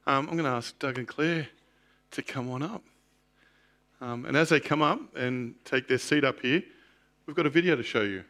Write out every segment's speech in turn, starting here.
I'm going to ask Doug and Claire to come on up. And as they come up and take their seat up here, we've got a video to show you.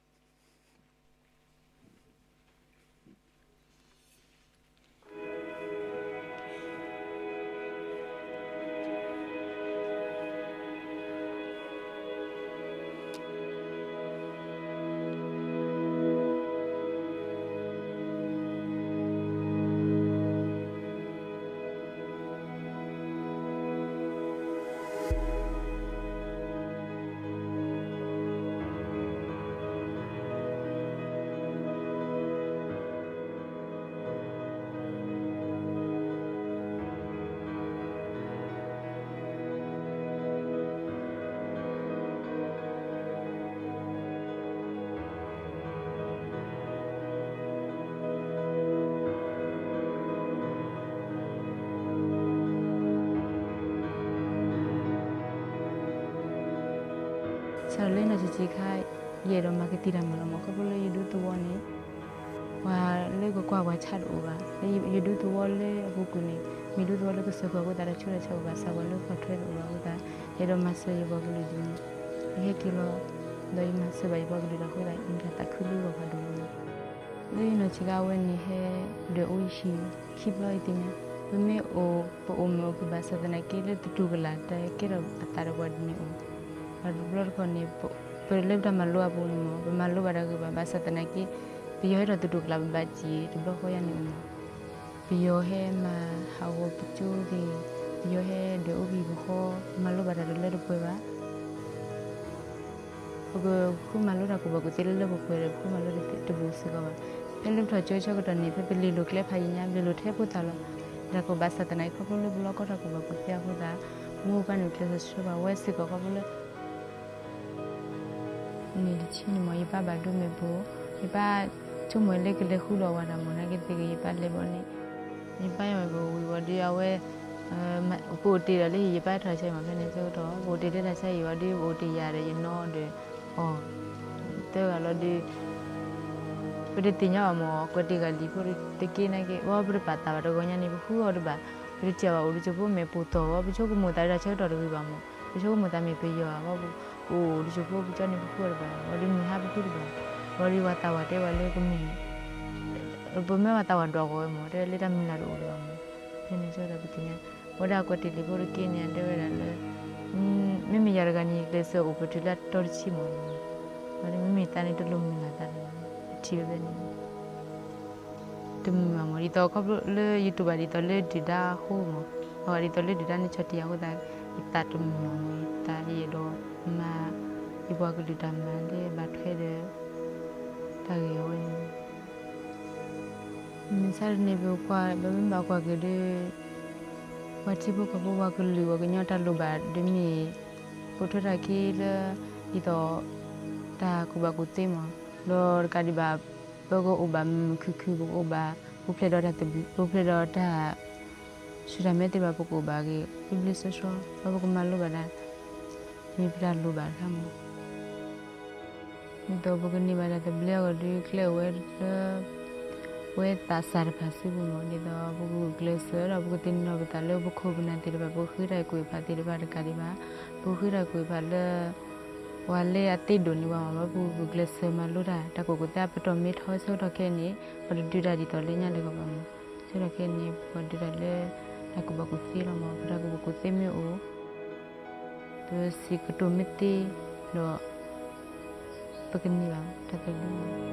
Charlene Chikai, Yedo Makatira Malamokabula, you do to one. While Lego Qua chat over, you do to Wale, Bukuni, me do to Walla Soko that a church over, so I look for trade over that. Yedo Master Yabogli, Hekilo, though you must say by Bogli, the whole in Katakulu of Hadu. You know, Chigawa, the Uishi, keep lighting. We may owe for Omo Kubasa than I killed it to Tugala, the kid of Atarawa new. Blur Connie, but lived a Malua Bulmo, Malua Basa than I give. Be your head to do club baji, to block away any. Be your hair, how would you be your hair, the Ubi before Malua, the little quiver. Who Malura could go to the level where Malura to Busigo. Pelum to a church of the Nipple look left high in Yam, Teputalo. Jaco Basa than I couple of block or a couple of Yahuda, move and close sugar, West couple. Nilchini Ipa Badu Mebo, Ipa to my leg the Hula one among I get the Ipa Leboni. Ipa we were dear away. Who did a little Ipa try to say my Venezuela, what did I say you are doing what yard, you know, the oh, there are a lot of put it in your more, critically put it the king again, or Pata, the Gonyani, who or the back, Richard or Richopo me put over, which you move that I or the Vivamo, which you move me pay your. Oh, you should go to Johnny before, or didn't have a good one. Or you what our day will let me. Remember our dog or more, a little minute old. Venezuela between what I got to live for Kenya and there and Mimi Yargani, there's a over to let Torchimo. But Mimi Tani to Lumina that children. To Mamma, it all couple you to buy it or let it home, or it only did any chatty out that it that to me, that ye do. Ma ibu aku di dalam dia baterai dia tadi awin. Misal ni buka, bagaimana buka gede, wajib buka buka lu, agaknya tak lupa demi foto lagi le itu tak aku baku tema. Lor kadi bab, bago ubam kuku bago ubah, bukan dah tu, bukan dah sudah mesti bago ubah. Iblis sesuatu, bago malu badan. Mibra lubar kamu. Itu bukan ni pada beliau di Clear where tasar pasti bukan itu buku glaser, buku tinno betul, buku benar tidak buku hirai kui pada tidak pada kalimat, buku hirai kui pada wale ati doni wama buku glaser malura, tak buku tu apa tomit house sudah kini pada dua di tolinya lego kamu, sudah kini pada dua le, aku buku film, pada aku buku temu. Terus si ketumiti lo begini bang, tak ada.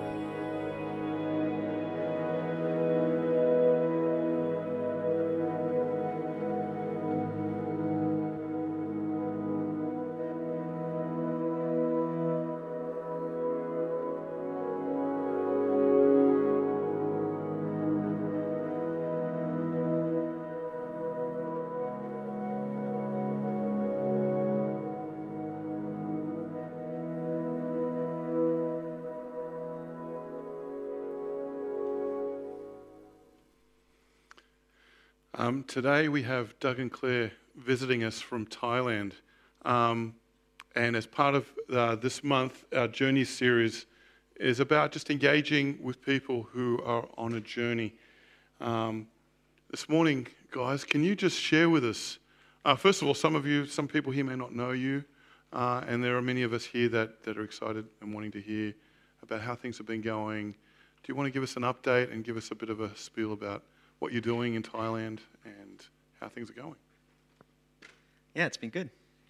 Today we have Doug and Claire visiting us from Thailand. And as part of this month, our Journey series is about just engaging with people who are on a journey. this morning, guys, can you just share with us, first of all, some people here may not know you, and there are many of us here that are excited and wanting to hear about how things have been going. Do you want to give us an update and give us a bit of a spiel about what you're doing in Thailand and how things are going? Yeah, it's been good.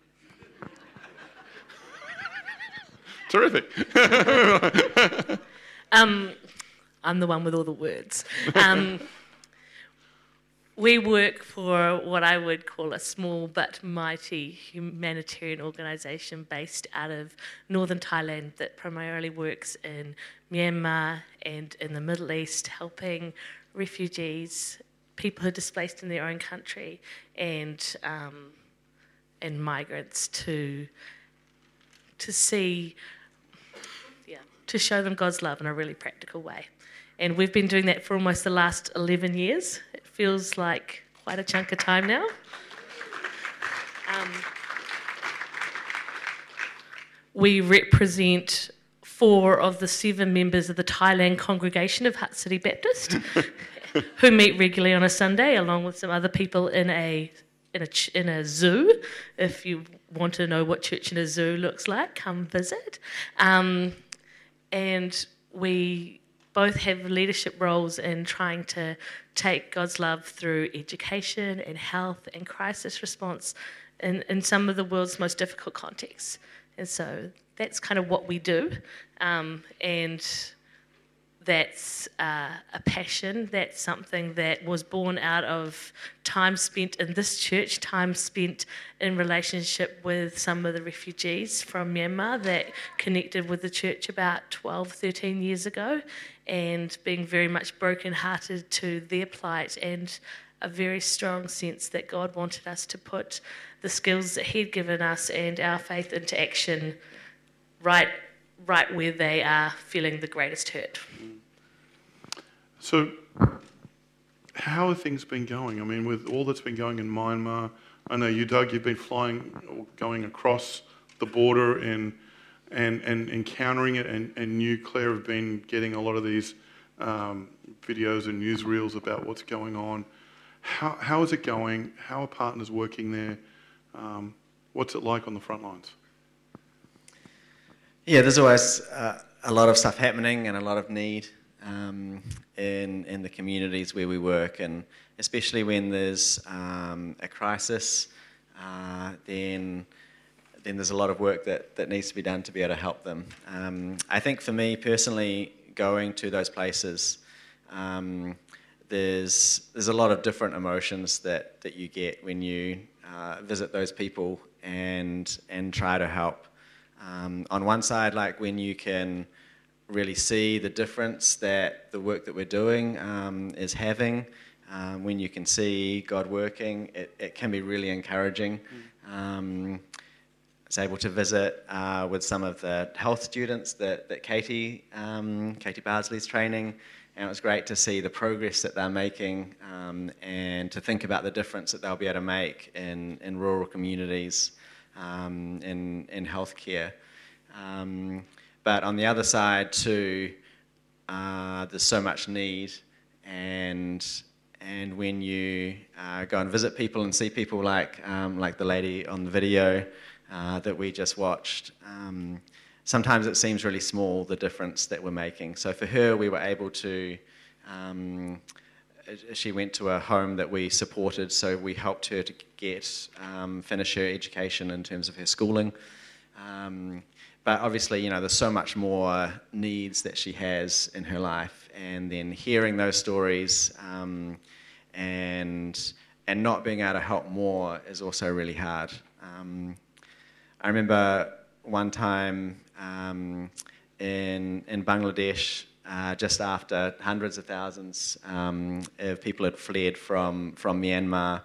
Terrific. I'm the one with all the words. We work for what I would call a small but mighty humanitarian organisation based out of northern Thailand that primarily works in Myanmar and in the Middle East, helping refugees, people who are displaced in their own country, and migrants to see, to show them God's love in a really practical way. And we've been doing that for almost the last 11 years. It feels like quite a chunk of time now. We represent 4 of the 7 members of the Thailand congregation of Hutt City Baptist, who meet regularly on a Sunday, along with some other people in a zoo. If you want to know what church in a zoo looks like, come visit. And we both have leadership roles in trying to take God's love through education and health and crisis response in some of the world's most difficult contexts. And so that's kind of what we do. And that's a passion. That's something that was born out of time spent in this church, time spent in relationship with some of the refugees from Myanmar that connected with the church about 12, 13 years ago, and being very much brokenhearted to their plight, and a very strong sense that God wanted us to put the skills that He'd given us and our faith into action right where they are feeling the greatest hurt. So, how have things been going? I mean, with all that's been going in Myanmar, I know you, Doug, you've been going across the border and encountering it, and you, Claire, have been getting a lot of these videos and newsreels about what's going on. How is it going? How are partners working there? What's it like on the front lines? Yeah, there's always a lot of stuff happening and a lot of need in the communities where we work, and especially when there's a crisis, then there's a lot of work that needs to be done to be able to help them. I think for me personally, going to those places, there's a lot of different emotions that you get when you visit those people and try to help. On one side, like when you can really see the difference that the work that we're doing is having, when you can see God working, it can be really encouraging. I was able to visit with some of the health students that Katie Bardsley's training, and it was great to see the progress that they're making and to think about the difference that they'll be able to make in rural communities, in healthcare. But on the other side too, there's so much need, and when you go and visit people and see people like the lady on the video that we just watched, sometimes it seems really small, the difference that we're making. So for her, we were able to, she went to a home that we supported, so we helped her to finish her education in terms of her schooling. But obviously, there's so much more needs that she has in her life, and then hearing those stories and not being able to help more is also really hard. I remember one time in Bangladesh, just after hundreds of thousands of people had fled from Myanmar,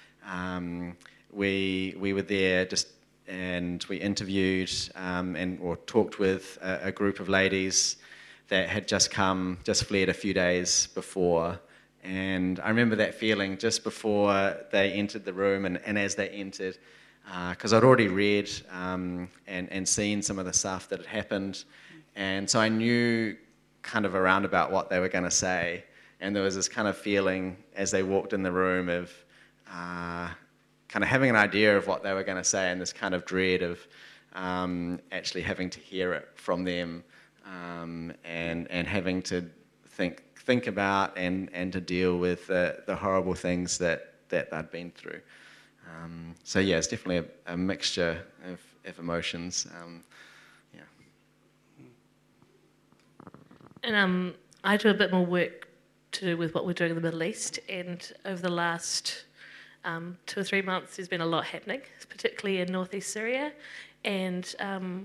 we were there and we interviewed or talked with a group of ladies that had just fled a few days before. And I remember that feeling just before they entered the room and as they entered, because I'd already read and seen some of the stuff that had happened. And so I knew kind of around about what they were going to say. And there was this kind of feeling as they walked in the room of kind of having an idea of what they were going to say, and this kind of dread of actually having to hear it from them, and having to think about and to deal with the horrible things that they'd been through. So yeah, it's definitely a mixture of emotions. Yeah. And I do a bit more work to do with what we're doing in the Middle East, and over the last 2 or 3 months there's been a lot happening, particularly in northeast Syria, and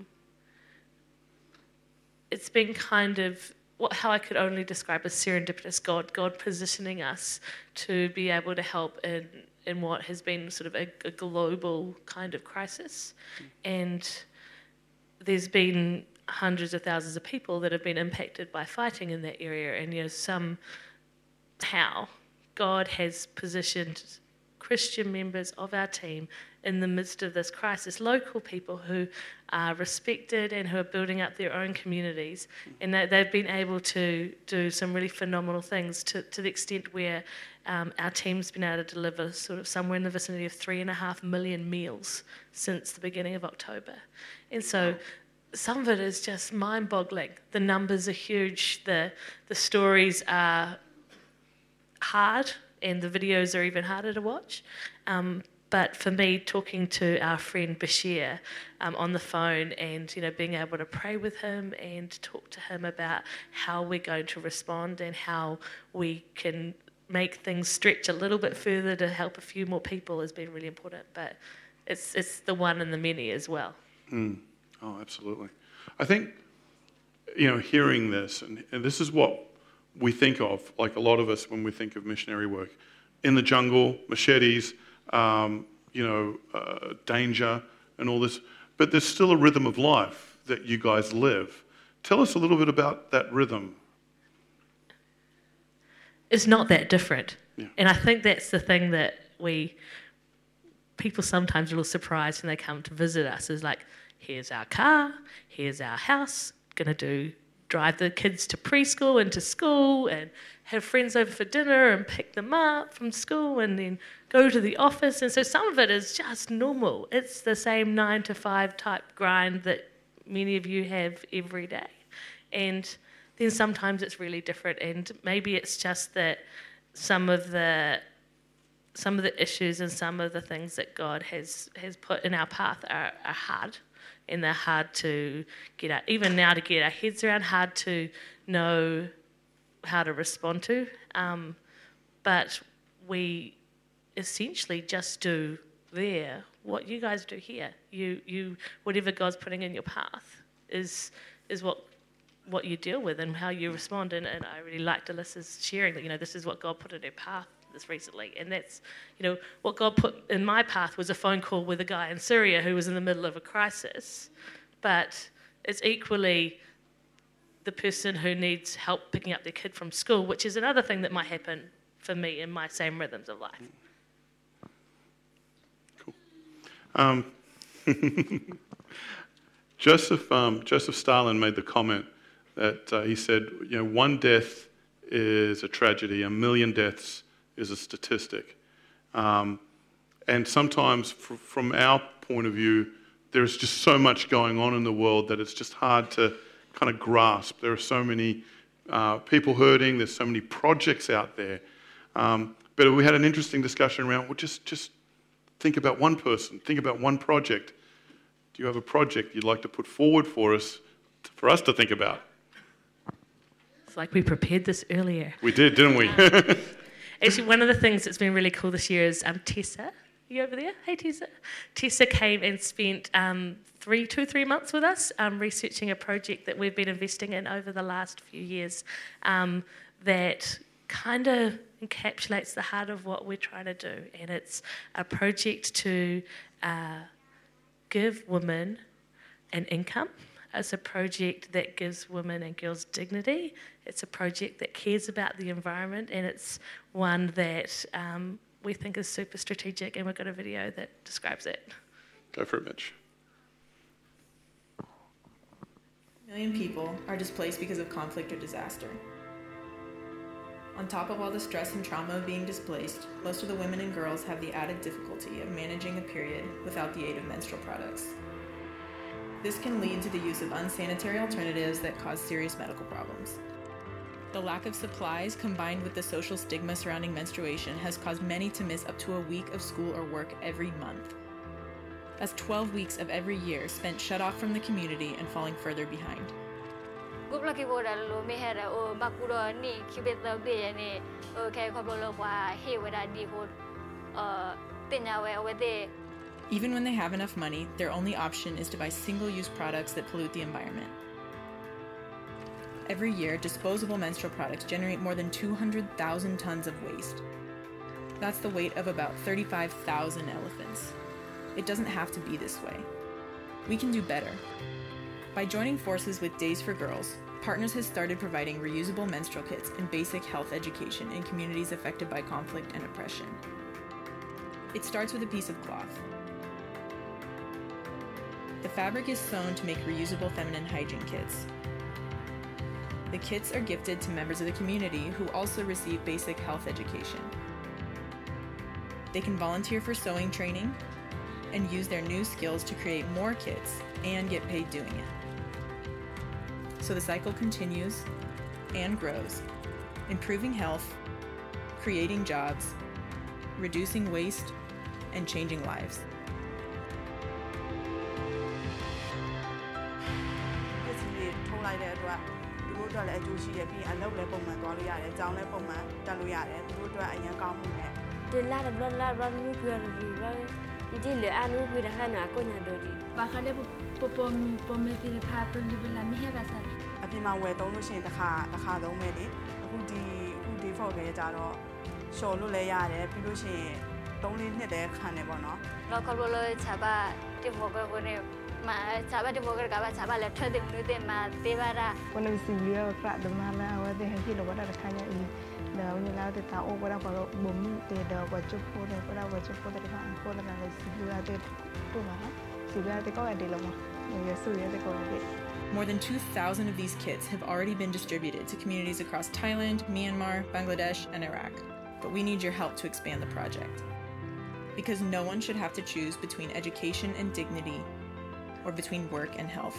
it's been kind of how I could only describe as serendipitous, God positioning us to be able to help in what has been sort of a global kind of crisis. And there's been hundreds of thousands of people that have been impacted by fighting in that area, and somehow God has positioned Christian members of our team in the midst of this crisis, local people who are respected and who are building up their own communities, and they've been able to do some really phenomenal things to the extent where our team's been able to deliver sort of somewhere in the vicinity of 3.5 million meals since the beginning of October. And so some of it is just mind-boggling. The numbers are huge, the stories are hard, and the videos are even harder to watch. But for me, talking to our friend Bashir on the phone and being able to pray with him and talk to him about how we're going to respond and how we can make things stretch a little bit further to help a few more people has been really important. But it's the one and the many as well. Oh, absolutely. I think, hearing this, and this is what we think of, like a lot of us when we think of missionary work, in the jungle, machetes, danger and all this, but there's still a rhythm of life that you guys live. Tell us a little bit about that rhythm. It's not that different. Yeah. And I think that's the thing that people sometimes are a little surprised when they come to visit us, is like, here's our car, here's our house, drive the kids to preschool and to school and have friends over for dinner and pick them up from school and then go to the office. And so some of it is just normal. It's the same 9-to-5 type grind that many of you have every day. And then sometimes it's really different, and maybe it's just that some of the issues and some of the things that God has put in our path are hard. And they're hard to get out, even now, to get our heads around, hard to know how to respond to. But we essentially just do there what you guys do here. You whatever God's putting in your path is what you deal with and how you respond. And I really liked Alyssa's sharing that this is what God put in her path this recently, and that's what God put in my path was a phone call with a guy in Syria who was in the middle of a crisis, but it's equally the person who needs help picking up their kid from school, which is another thing that might happen for me in my same rhythms of life. Cool. Joseph Stalin made the comment that he said, one death is a tragedy, 1 million deaths is a statistic. And sometimes from our point of view, there's just so much going on in the world that it's just hard to kind of grasp. There are so many people hurting, there's so many projects out there. But we had an interesting discussion around, well, just think about one person, think about one project. Do you have a project you'd like to put forward for us to think about? It's like we prepared this earlier. We did, didn't we? Actually, one of the things that's been really cool this year is Tessa. Are you over there? Hey, Tessa. Tessa came and spent 3 months with us researching a project that we've been investing in over the last few years that kind of encapsulates the heart of what we're trying to do. And it's a project to give women an income. It's a project that gives women and girls dignity. It's a project that cares about the environment, and it's one that we think is super strategic, and we've got a video that describes it. Go for it, Mitch. 1 million people are displaced because of conflict or disaster. On top of all the stress and trauma of being displaced, most of the women and girls have the added difficulty of managing a period without the aid of menstrual products. This can lead to the use of unsanitary alternatives that cause serious medical problems. The lack of supplies combined with the social stigma surrounding menstruation has caused many to miss up to a week of school or work every month. That's 12 weeks of every year spent shut off from the community and falling further behind. Even when they have enough money, their only option is to buy single-use products that pollute the environment. Every year, disposable menstrual products generate more than 200,000 tons of waste. That's the weight of about 35,000 elephants. It doesn't have to be this way. We can do better. By joining forces with Days for Girls, Partners has started providing reusable menstrual kits and basic health education in communities affected by conflict and oppression. It starts with a piece of cloth. The fabric is sewn to make reusable feminine hygiene kits. The kits are gifted to members of the community who also receive basic health education. They can volunteer for sewing training and use their new skills to create more kits and get paid doing it. So the cycle continues and grows, improving health, creating jobs, reducing waste, and changing lives. More than 2,000 of these kits have already been distributed to communities across Thailand, Myanmar, Bangladesh, and Iraq. But we need your help to expand the project. Because no one should have to choose between education and dignity or between work and health.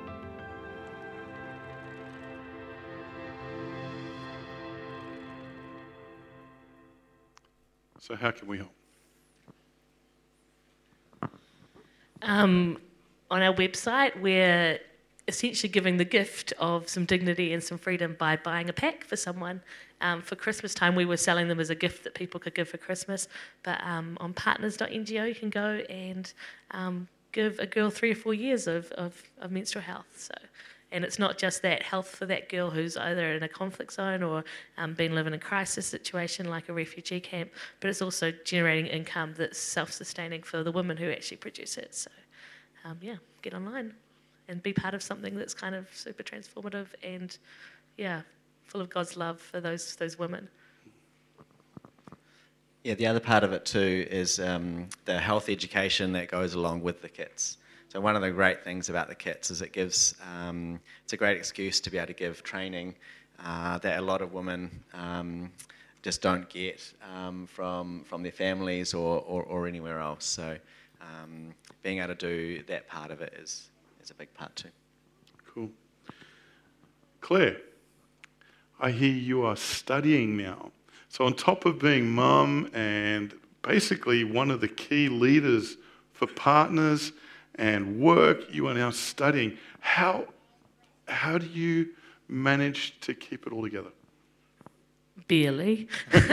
So how can we help? On our website, we're essentially giving the gift of some dignity and some freedom by buying a pack for someone. For Christmas time, we were selling them as a gift that people could give for Christmas. But on partners.ngo, you can go and give a girl 3 or 4 years of menstrual health. So, and it's not just that health for that girl who's either in a conflict zone or been living in a crisis situation like a refugee camp, but it's also generating income that's self-sustaining for the women who actually produce it. So, get online and be part of something that's kind of super transformative and, full of God's love for those women. Yeah, the other part of it too is the health education that goes along with the kits. So one of the great things about the kits is it gives, it's a great excuse to be able to give training that a lot of women just don't get from their families or anywhere else. So being able to do that part of it is a big part too. Cool. Claire, I hear you are studying now. So on top of being mum and basically one of the key leaders for Partners and work, you are now studying. How do you manage to keep it all together? Barely.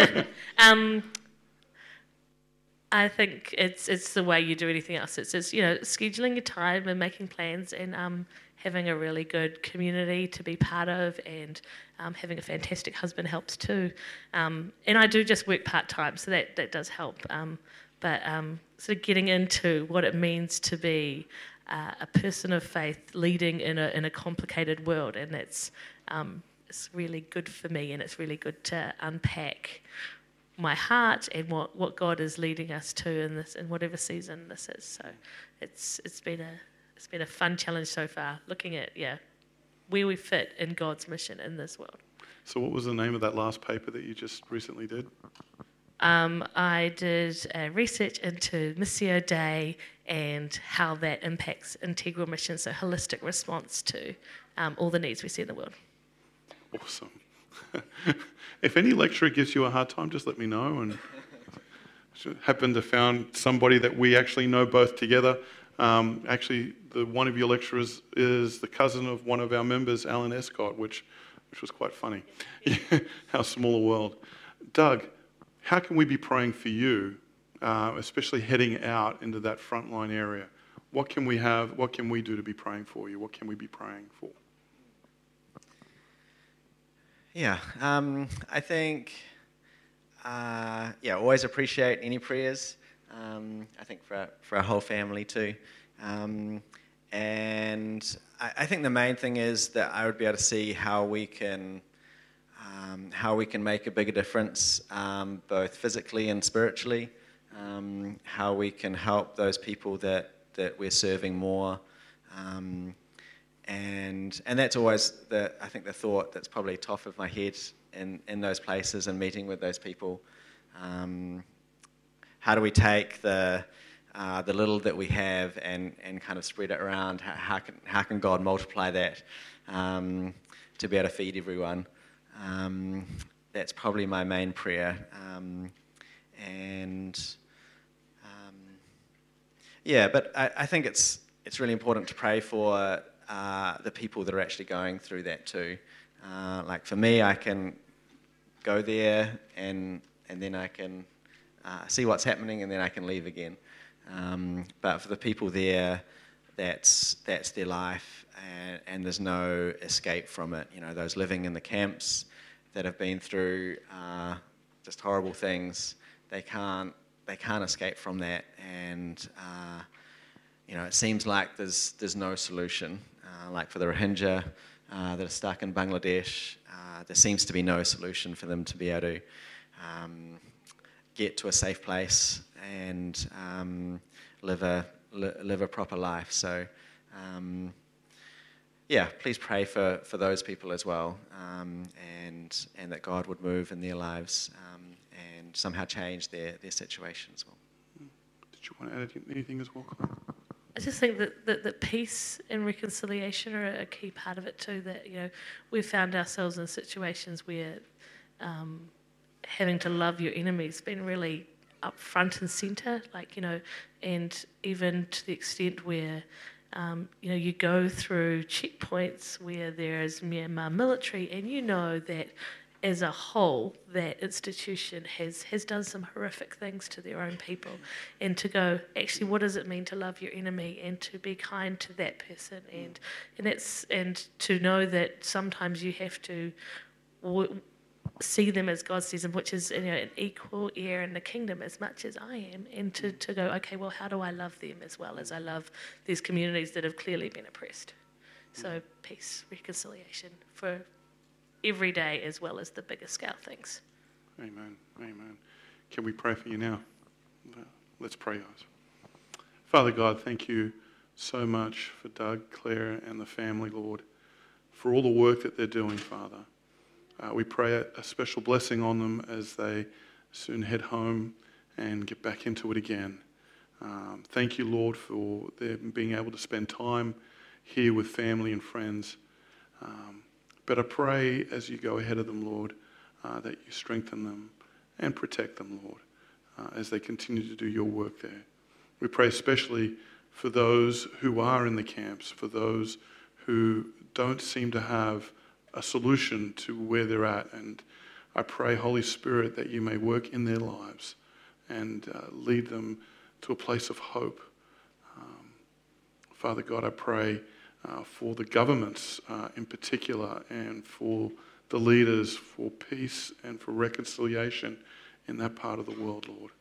I think it's the way you do anything else. It's scheduling your time and making plans and having a really good community to be part of, and having a fantastic husband helps too. And I do just work part-time, so that does help. But sort of getting into what it means to be a person of faith leading in a complicated world, and it's really good for me, and it's really good to unpack my heart and what God is leading us to in whatever season this is. So it's been a fun challenge so far, looking at where we fit in God's mission in this world. So what was the name of that last paper that you just recently did? I did research into Missio Dei and how that impacts integral mission, so holistic response to all the needs we see in the world. Awesome. If any lecturer gives you a hard time, just let me know. And happened to found somebody that we actually know both together. Actually, one of your lecturers is the cousin of one of our members, Alan Escott, which was quite funny. How small a world. Doug, how can we be praying for you, especially heading out into that frontline area? What can we have? What can we do to be praying for you? What can we be praying for? Yeah, I think, always appreciate any prayers. I think for our whole family too. And I think the main thing is that I would be able to see how we can make a bigger difference, both physically and spiritually. How we can help those people that we're serving more. And that's always I think the thought that's probably top of my head in those places and meeting with those people. How do we take the little that we have and kind of spread it around? How can God multiply that to be able to feed everyone? That's probably my main prayer. But I think it's really important to pray for the people that are actually going through that too. Like for me, I can go there and then I can see what's happening and then I can leave again. But for the people there, that's their life and there's no escape from it. You know, those living in the camps that have been through just horrible things, they can't escape from that. And it seems like there's no solution. Like for the Rohingya that are stuck in Bangladesh, there seems to be no solution for them to be able to get to a safe place and live a proper life. So, please pray for those people as well, and that God would move in their lives and somehow change their situation as well. Did you want to add anything as well, Claire? I just think that peace and reconciliation are a key part of it too. That we've found ourselves in situations where having to love your enemies been really up front and centre, and even to the extent where you go through checkpoints where there is Myanmar military, and that as a whole, that institution has done some horrific things to their own people. And to go, actually, what does it mean to love your enemy and to be kind to that person? And to know that sometimes you have to see them as God sees them, which is an equal heir in the kingdom as much as I am, and to go, okay, well, how do I love them as well as I love these communities that have clearly been oppressed? So peace, reconciliation for every day as well as the bigger scale things. Amen. Amen. Can we pray for you now? Let's pray, guys. Father God, thank you so much for Doug, Claire, and the family, Lord, for all the work that they're doing, Father. We pray a special blessing on them as they soon head home and get back into it again. Thank you, Lord, for them being able to spend time here with family and friends. But I pray as you go ahead of them, Lord, that you strengthen them and protect them, Lord, as they continue to do your work there. We pray especially for those who are in the camps, for those who don't seem to have a solution to where they're at. And I pray, Holy Spirit, that you may work in their lives and lead them to a place of hope. Father God, I pray for the governments in particular, and for the leaders, for peace and for reconciliation in that part of the world, Lord.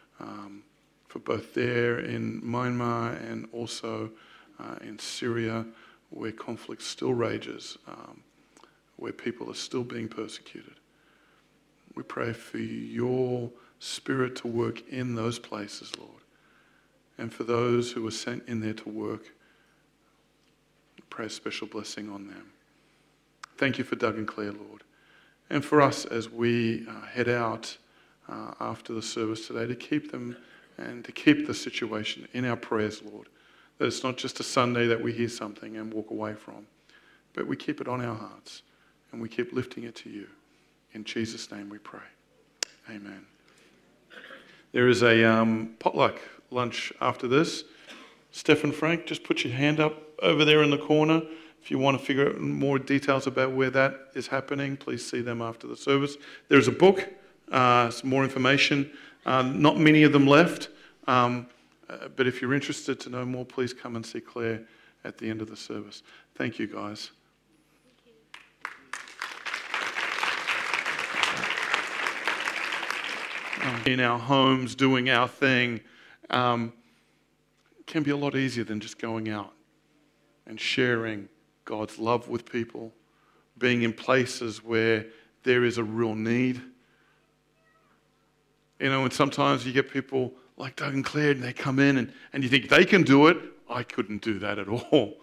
For both there in Myanmar and also in Syria, where conflict still rages, where people are still being persecuted. We pray for your Spirit to work in those places, Lord. And for those who are sent in there to work, pray a special blessing on them. Thank you for Doug and Claire, Lord. And for us as we head out after the service today, to keep them and to keep the situation in our prayers, Lord. That it's not just a Sunday that we hear something and walk away from, but we keep it on our hearts and we keep lifting it to you. In Jesus' name we pray. Amen. There is a potluck lunch after this. Steph and Frank, just put your hand up over there in the corner. If you want to figure out more details about where that is happening, please see them after the service. There's a book, some more information. Not many of them left, but if you're interested to know more, please come and see Claire at the end of the service. Thank you, guys. In our homes, doing our thing, can be a lot easier than just going out and sharing God's love with people, being in places where there is a real need. You know, and sometimes you get people like Doug and Claire, and they come in and you think they can do it. I couldn't do that at all.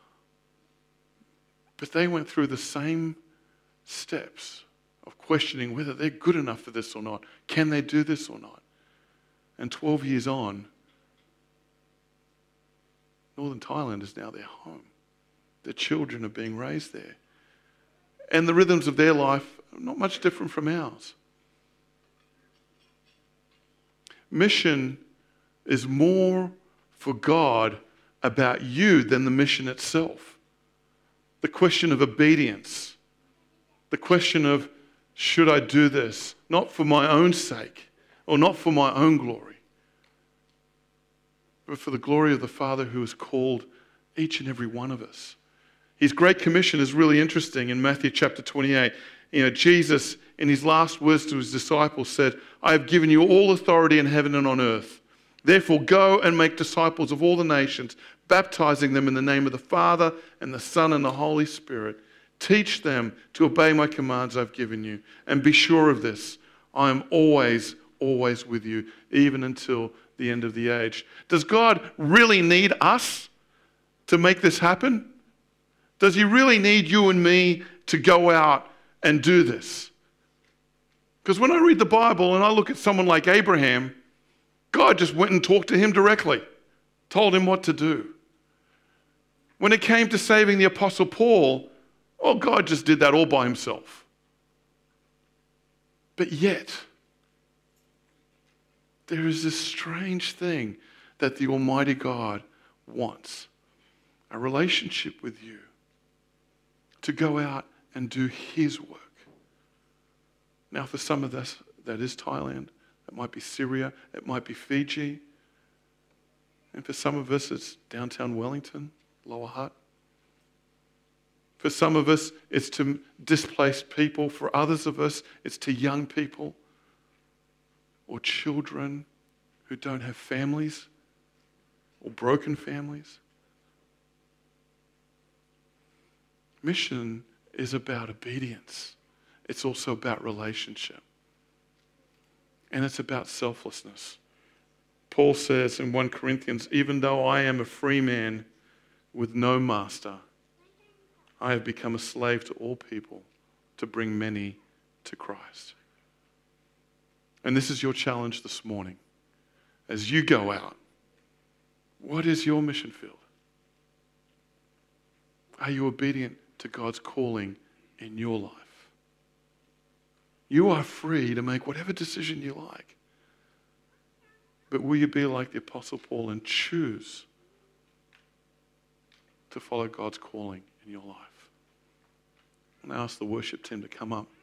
But they went through the same steps of questioning whether they're good enough for this or not. Can they do this or not? And 12 years on, Northern Thailand is now their home. Their children are being raised there. And the rhythms of their life are not much different from ours. Mission is more for God about you than the mission itself. The question of obedience, the question of, should I do this? Not for my own sake or not for my own glory, but for the glory of the Father who has called each and every one of us. His Great Commission is really interesting in Matthew chapter 28. You know, Jesus, in his last words to his disciples, said, I have given you all authority in heaven and on earth. Therefore, go and make disciples of all the nations, baptizing them in the name of the Father and the Son and the Holy Spirit. Teach them to obey my commands I've given you. And be sure of this, I am always, always with you, even until the end of the age. Does God really need us to make this happen? Does he really need you and me to go out and do this? Because when I read the Bible and I look at someone like Abraham, God just went and talked to him directly, told him what to do. When it came to saving the Apostle Paul, well, God just did that all by himself. But yet, there is this strange thing that the Almighty God wants. A relationship with you. To go out and do his work. Now, for some of us, that is Thailand. It might be Syria. It might be Fiji. And for some of us, it's downtown Wellington, Lower Hutt. For some of us, it's to displaced people. For others of us, it's to young people or children who don't have families or broken families. Mission is about obedience. It's also about relationship. And it's about selflessness. Paul says in 1 Corinthians, even though I am a free man with no master, I have become a slave to all people to bring many to Christ. And this is your challenge this morning. As you go out, what is your mission field? Are you obedient to God's calling in your life? You are free to make whatever decision you like. But will you be like the Apostle Paul and choose to follow God's calling in your life? And I ask the worship team to come up.